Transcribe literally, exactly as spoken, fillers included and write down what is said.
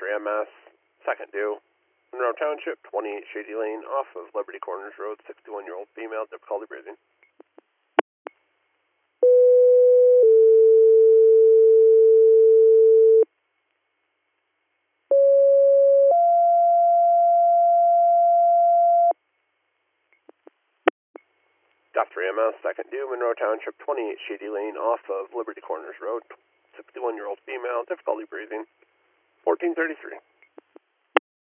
three M S, second due, Monroe Township, twenty-eight Shady Lane, off of Liberty Corners Road, sixty-one-year-old female, difficulty breathing. Got three M S, second due, Monroe Township, twenty-eight Shady Lane, off of Liberty Corners Road, sixty-one-year-old female, difficulty breathing, fourteen thirty-three.